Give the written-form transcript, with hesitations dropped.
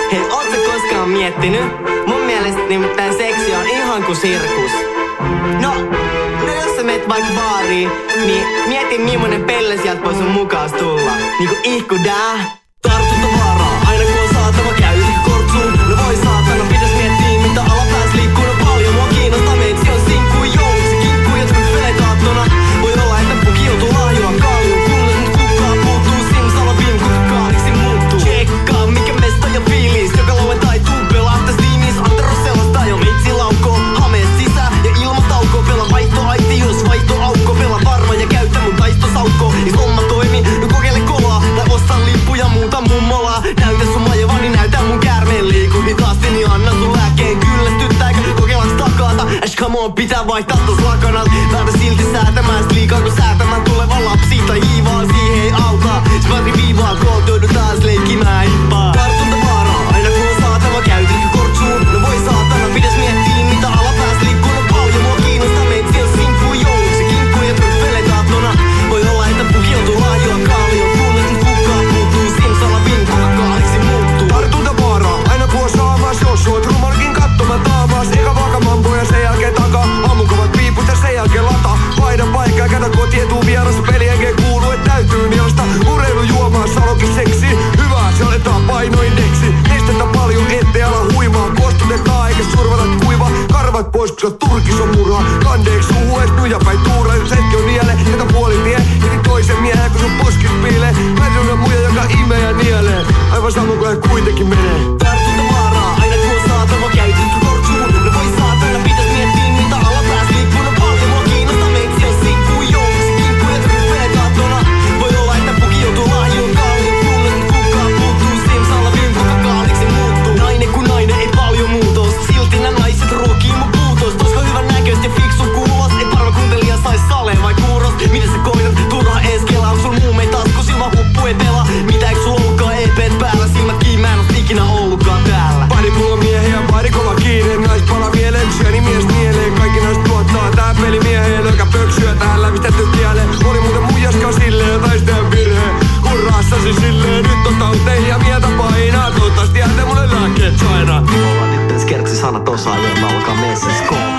Hei, oot sä koskaan miettinyt? Mun mielestä nimittäin seksi on ihan kuin sirkus. No jos sä meet vaikka baariin, niin mieti millainen pelle sieltä voi sun mukaas tulla. Niinku ihkudää. Tartuntavaaraa, aina kun on saatava käy kortsuun. No voi saatana, pitäis miettiä mitä alapääs liikkuu. No paljon mua kiinnostaa, meitsi on sinkku jouluksi. Kinkku ja tryffeleitä aattona. Voi olla, että pukiutuu lahjoa kaljuun. Kunnes mut kukkaa puuttuu simsalabim, kuka kaaliksi muuttuu. Tsekkaa mikä mesta ja fiilis. Joka lauantai tuu pelaa täs tiimiis. Antero sellaista jo meitsi laukoo. Hamees sisään ja ilmatauko. Pela vaihtoaitios, vaihtoaukko. Pela varma ja käytä mun taistosaukko. Is homma toimi, no kokeile kovaa. Tai osta lippu ja muuta mummolaa. Näytä sun majava, niin näytä mun käärmeen liiku hitaasti, niin anna sun lääkkeen kyllästyttääkö. Kokeilaks takata, come on, pitää vaihtaa tos lakanat. Vältä silti säätämään sit liikaa kun säätämään tuleva lapsi. Tai hiivaa siihen ei auta. Spatri viivaa, kootoudu taas leikkimään hippaa. Tartuntavaaraa, aina kun on saatava käytitkö kortsuun. No voi saatana, pitäis miettii mitä alapääs liikkuu. No paljon mua kiinnostaa, meitsi on sinkku jouluksi. Kinkku ja tryffeleitä aattona. Voi olla että pukiutuu lahjoa kaalioon. Kunnes mut kukkaa puuttuu simsalabim, kuka kaaliksi muuttuu. Tartuntavaaraa, aina kun on saamas. Jos oot rumalkin kattomaan taamas. Eka vakamampo ja sen jälkeen takaa. Aamukovat piiput ja sen jälkeen lata. Vaihda paikkaa, kato kun tietuu vierassa. Peli jälkeen kuuluu, et täytyy nielasta. Urheilu juomaa, salokin seksi. Hyvää, se aletaan painoindeksi. Nestettä paljon, ettei ala huimaa. Kostutetaan eikä survata kuiva. Karvat pois, kun turkis on murhaa. Kandeeks suhu ees nujapäin tuura. Jos hetki on niele, jätä puolitie. Eli toisen miehen, kun sun poskis piilee. Väsynyt muija, joka imee ja nielee. Aivan sama kuin hän kuitenkin menee. Tartuntavaaraa, aina kun on saatava käytitkö kortsuun. No voi saatana, pitäis miettii mitä alapääs liikkuu. No paljon mua kiinnostaa, meitsi on sinkku jouluksi. Kinkku ja tryffeleitä aattona. Voi olla että pukiutuu lahjoon kaalioon. Kunnes mut kukkaa puuttuu simsalabim, kuka kaaliksi muuttuu. Nainen kun nainen, ei paljon muutos. Silti nää naiset ruokii mun puutos. Toisko hyvän näköistä ja fiksun kuulos. Ei varma kuuntelija sais saleen vai kuuros. Mitä sä koitat, turha ees kelaa. Onks sul muumei tasku, silmä huppu ei pelaa. Mitä eiks sul ollutkaan EP:t päällä. Silmät kiinni, mä en oot ikinä ollutkaan täällä. Pari mulla miehiä, pari kova kiire. Nais pala mielensyä, niin mies nielee. Kaikki nais tuottaa tää peli mieheen. Joka pöksyä tähän lävistetty kieleen. Oli muuten muijaskaan silleen, taisi tehdä virheen. Hurraassasi silleen, nyt on tauteihin ja mieltä painaa. Toivottavasti jäätä mulle lääkkeet sainaa. Ollaan nyt tässä kertsi sanat osaa, joilla alkaa messissä koko.